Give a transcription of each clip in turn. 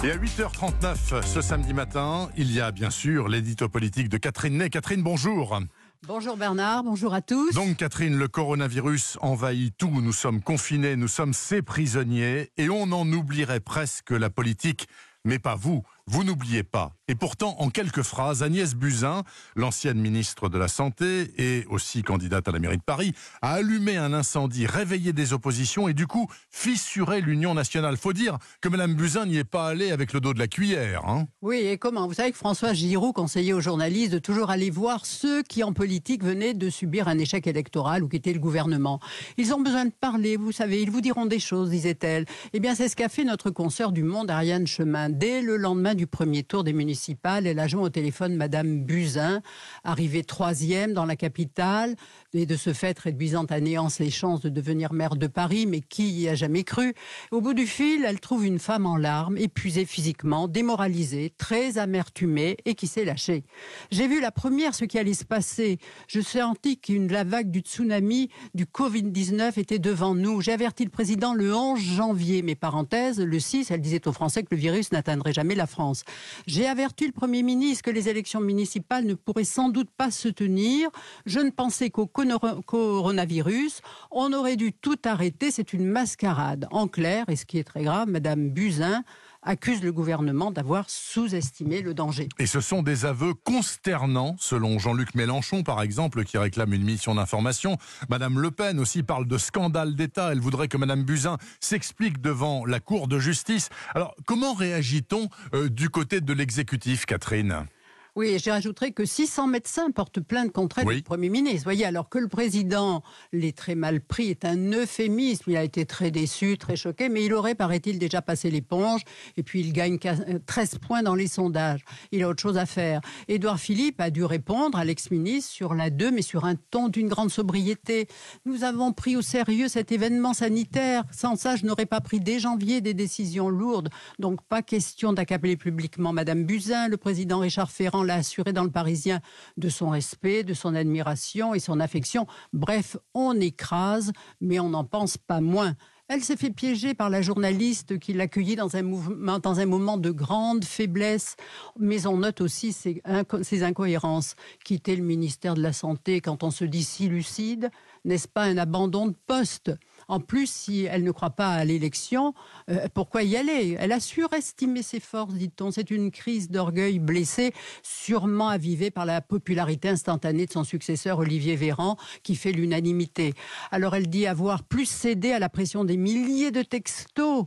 Et à 8h39 ce samedi matin, il y a bien sûr l'édito politique de Catherine Ney. Catherine, bonjour. Bonjour Bernard, bonjour à tous. Donc Catherine, le coronavirus envahit tout. Nous sommes confinés, nous sommes ses prisonniers et on en oublierait presque la politique. Mais pas vous, vous n'oubliez pas. Et pourtant, en quelques phrases, Agnès Buzyn, l'ancienne ministre de la Santé et aussi candidate à la mairie de Paris, a allumé un incendie, réveillé des oppositions et du coup fissuré l'Union nationale. Faut dire que Mme Buzyn n'y est pas allée avec le dos de la cuillère. Oui, et comment? Vous savez que François Giroud conseillait aux journalistes de toujours aller voir ceux qui en politique venaient de subir un échec électoral ou quitter le gouvernement. Ils ont besoin de parler, vous savez, ils vous diront des choses, disait-elle. Eh bien, c'est ce qu'a fait notre consoeur du Monde, Ariane Chemin. Dès le lendemain du premier tour des municipales, elle a joint au téléphone Madame Buzyn, arrivée 3e dans la capitale, et de ce fait réduisant à néant les chances de devenir maire de Paris, mais qui y a jamais cru? Au bout du fil, elle trouve une femme en larmes, épuisée physiquement, démoralisée, très amertumée et qui s'est lâchée. J'ai vu la première ce qui allait se passer. Je sentis la vague du tsunami du Covid-19 était devant nous. J'ai averti le président le 11 janvier, mais parenthèse, le 6, elle disait aux Français que le virus n'atteindrait jamais la France. J'ai averti le Premier ministre que les élections municipales ne pourraient sans doute pas se tenir. Je ne pensais qu'au coronavirus. On aurait dû tout arrêter. C'est une mascarade. En clair, et ce qui est très grave, Madame Buzyn accuse le gouvernement d'avoir sous-estimé le danger. Et ce sont des aveux consternants, selon Jean-Luc Mélenchon, par exemple, qui réclame une mission d'information. Madame Le Pen aussi parle de scandale d'État. Elle voudrait que Madame Buzyn s'explique devant la Cour de justice. Alors, comment réagit-on du côté de l'exécutif, Catherine ? Oui, je rajouterai que 600 médecins portent plainte contre elle, le Premier ministre. Vous voyez, alors que le président l'ait très mal pris, est un euphémisme. Il a été très déçu, très choqué, mais il aurait, paraît-il, déjà passé l'éponge. Et puis, il gagne 13 points dans les sondages. Il a autre chose à faire. Édouard Philippe a dû répondre à l'ex-ministre sur la 2, mais sur un ton d'une grande sobriété. Nous avons pris au sérieux cet événement sanitaire. Sans ça, je n'aurais pas pris dès janvier des décisions lourdes. Donc, pas question d'accabler publiquement Madame Buzyn. Le président Richard Ferrand l'a assuré dans Le Parisien de son respect, de son admiration et son affection. Bref, on écrase, mais on n'en pense pas moins. Elle s'est fait piéger par la journaliste qui l'accueillit dans un moment de grande faiblesse. Mais on note aussi ces incohérences. Quitter le ministère de la Santé quand on se dit si lucide, n'est-ce pas un abandon de poste ? En plus, si elle ne croit pas à l'élection, pourquoi y aller? Elle a surestimé ses forces, dit-on. C'est une crise d'orgueil blessé, sûrement avivée par la popularité instantanée de son successeur Olivier Véran, qui fait l'unanimité. Alors elle dit avoir plus cédé à la pression des milliers de textos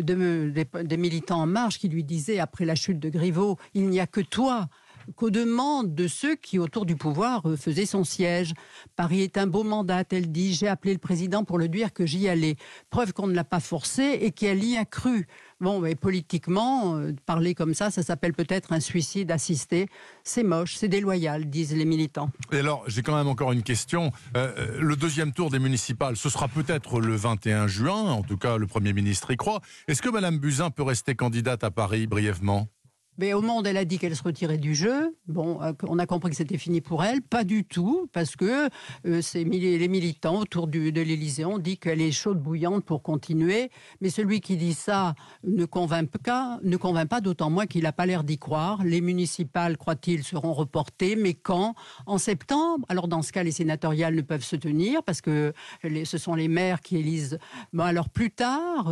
des militants En Marche qui lui disaient, après la chute de Griveaux, « Il n'y a que toi ». Qu'aux demandes de ceux qui, autour du pouvoir, faisaient son siège. Paris est un beau mandat, elle dit. J'ai appelé le président pour le dire que j'y allais. Preuve qu'on ne l'a pas forcé et qu'elle y a cru. Bon, mais politiquement, parler comme ça s'appelle peut-être un suicide assisté. C'est moche, c'est déloyal, disent les militants. Et alors, j'ai quand même encore une question. Le deuxième tour des municipales, ce sera peut-être le 21 juin. En tout cas, le Premier ministre y croit. Est-ce que Mme Buzyn peut rester candidate à Paris brièvement ? Mais au Monde, elle a dit qu'elle se retirait du jeu. Bon, on a compris que c'était fini pour elle. Pas du tout, parce que les militants autour de l'Élysée ont dit qu'elle est chaude bouillante pour continuer. Mais celui qui dit ça ne convainc pas, d'autant moins qu'il n'a pas l'air d'y croire. Les municipales, croit-il, seront reportées. Mais quand? En septembre? Alors dans ce cas, les sénatoriales ne peuvent se tenir, parce que ce sont les maires qui élisent. Bon, alors plus tard,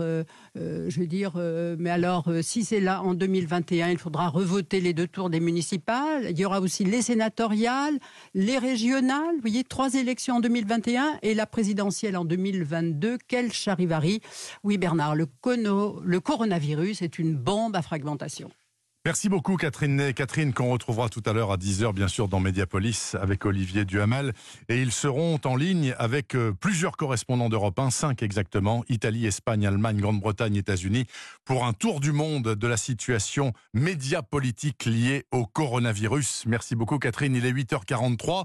mais alors si c'est là en 2021, il faudra revoter les 2 tours des municipales. Il y aura aussi les sénatoriales, les régionales. Vous voyez, 3 élections en 2021 et la présidentielle en 2022. Quel charivari. Oui, Bernard, le coronavirus est une bombe à fragmentation. Merci beaucoup Catherine Ney. Catherine qu'on retrouvera tout à l'heure à 10h bien sûr dans Mediapolis avec Olivier Duhamel. Et ils seront en ligne avec plusieurs correspondants d'Europe 1, 5 exactement, Italie, Espagne, Allemagne, Grande-Bretagne, États-Unis, pour un tour du monde de la situation médiapolitique liée au coronavirus. Merci beaucoup Catherine, il est 8h43.